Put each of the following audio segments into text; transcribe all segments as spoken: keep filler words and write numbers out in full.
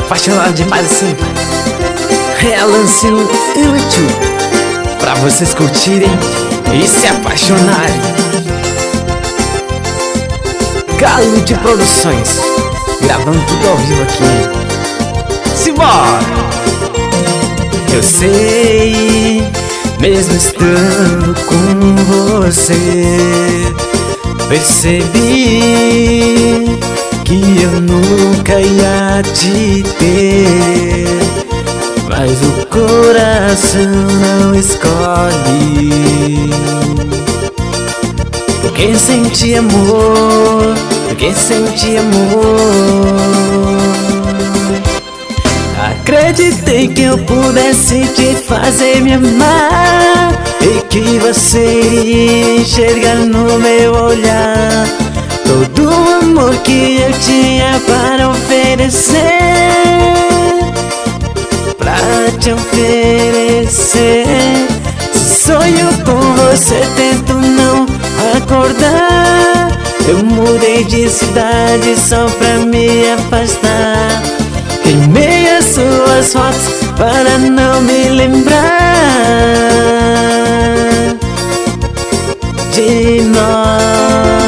apaixonado demais assim. Relance no YouTube pra vocês curtirem e se apaixonarem. Galo de Produções, gravando tudo ao vivo aqui. Simbora! Eu sei, mesmo estando com você, percebi que eu nunca ia te ter, mas o coração não escolhe. Porque senti amor, porque senti amor. Acreditei que eu pudesse te fazer me amar e que você iria enxergar no meu olhar todo o amor que eu tinha para oferecer, pra te oferecer. Sonho com você, tento não acordar. Eu mudei de cidade só pra me afastar. Queimei as suas fotos para não me lembrar de nós.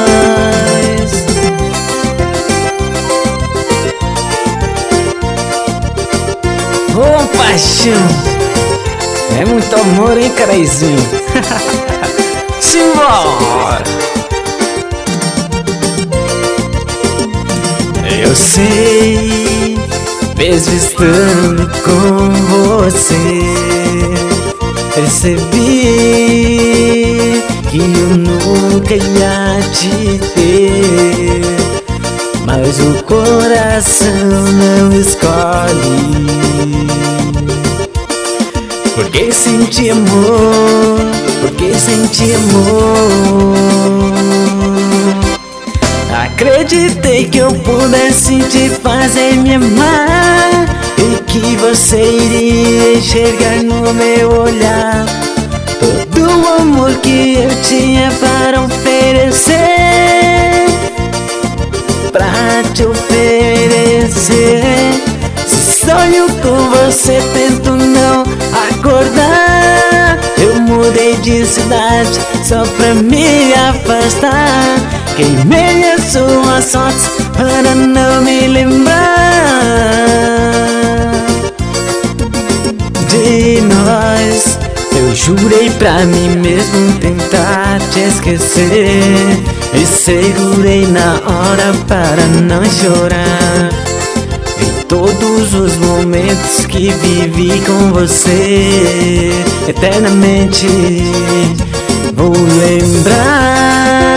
Oh, paixão, é muito amor, hein, caraizinho? Simbora! Eu sei, mesmo estando com você, percebi que eu nunca ia te ter, mas o coração não escolhe. Porque senti amor, porque senti amor. Acreditei que eu pudesse te fazer me amar e que você iria enxergar no meu olhar todo o amor que eu tinha para oferecer, pra te oferecer. Sonho com você, tento não acordar. Eu mudei de cidade só pra me afastar. Queimei as suas fotos para não me lembrar de nós. Eu jurei pra mim mesmo tentar te esquecer e segurei na hora para não chorar. Em todos os momentos que vivi com você, eternamente vou lembrar